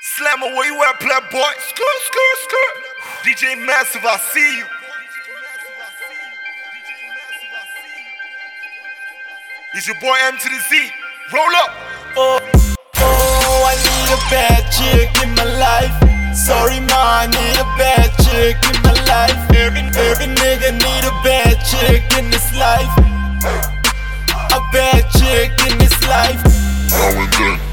Slammer, where you at, playboy? Skirt, skirt, skirt. DJ Massive, I see you. It's your boy M to the Z. Roll up. Oh, I need a bad chick in my life. Sorry, ma, I need a bad chick in my life. Every nigga need a bad chick in this life. A bad chick in this life. Now and then.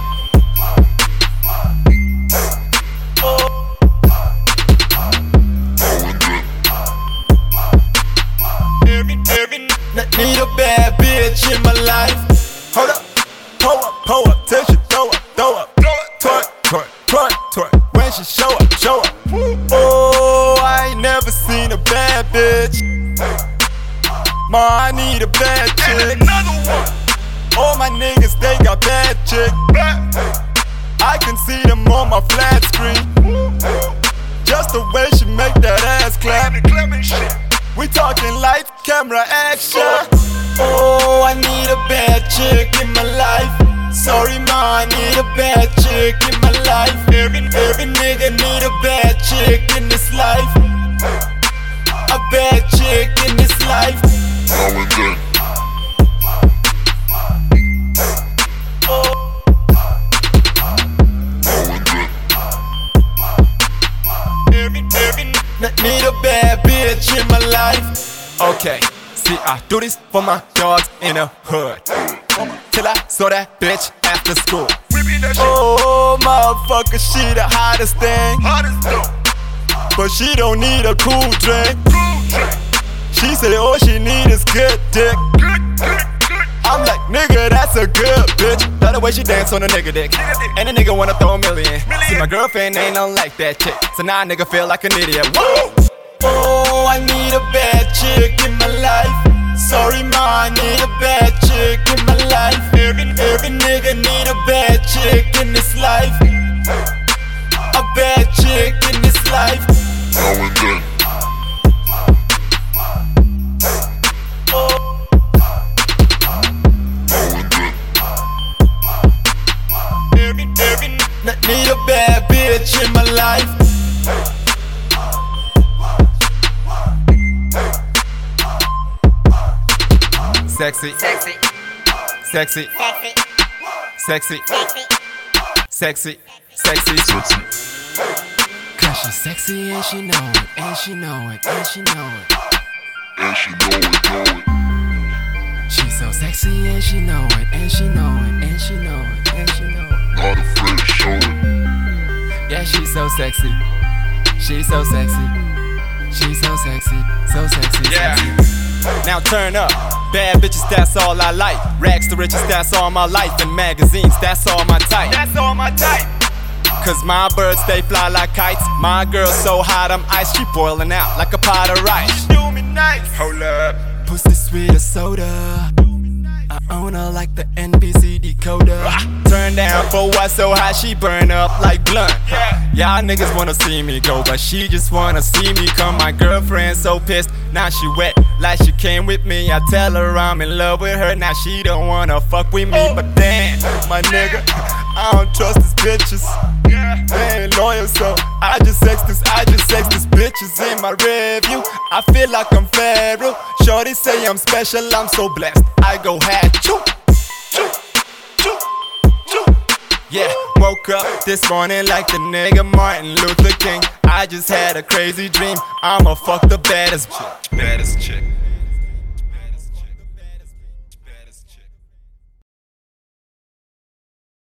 Need a bad bitch in my life. Hold up, pull up, till she throw up, twerk, when she show up. Oh, I ain't never seen a bad bitch. Ma, I need a bad chick. All my niggas, they got bad chick. I can see them on my flat screen. Just the way she make that ass clap. We talking lights, camera, action. Oh, I need a bad chick in my life. Sorry, ma, I need a bad chick in my life. Every nigga need a bad chick in this life. A bad chick in this life. Now and then. Need a bad bitch in my life. Okay, see, I do this for my dogs in the hood. Till I saw that bitch after school. Oh, motherfucker, she the hottest thing. But she don't need a cool drink. She say all she need is good dick. I'm like, nigga, that's a good bitch. Love the way she dance on a nigga dick. And a nigga wanna throw a million. See, my girlfriend ain't nothing like that chick. So now a nigga feel like an idiot. Woo! Oh, I need a bad chick in my life. Sorry, ma, I need a bad chick in my life. Every nigga need a bad chick in this life. A bad chick in this life. Now and then. Need a bad bitch in my life. Sexy, Sexy, sexy, sexy, sexy, sexy, sexy. Cause she's sexy and she know it, and she know it, and she know it. And she know it. She's so sexy and she know it, and she know it, and she know it, and she know it. Not afraid to show it. Yeah, she's so sexy. She's so sexy. She's so sexy. So sexy. Yeah. Sexy. Now turn up. Bad bitches, that's all I like. Rags to riches, that's all my life. And magazines, that's all my type. That's all my type. Cause my birds, they fly like kites. My girl so hot, I'm ice. She boiling out like a pot of rice. Do me nice. Hold up. Pussy sweet as soda. I own her like the NBC decoder. Turn down for what so hot, she burn up like blunt. Yeah. Y'all niggas wanna see me go, but she just wanna see me come. My girlfriend so pissed, now she wet like she came with me. I tell her I'm in love with her, now she don't wanna fuck with me. But damn, my nigga, I don't trust these bitches. They ain't loyal, so I just sex this bitches in my review. I feel like I'm Pharaoh. Shorty say I'm special, I'm so blessed. I go hat, choo, choo, choo, choo. Yeah, woke up this morning like the nigga Martin Luther King. I just had a crazy dream. I'ma fuck the baddest chick.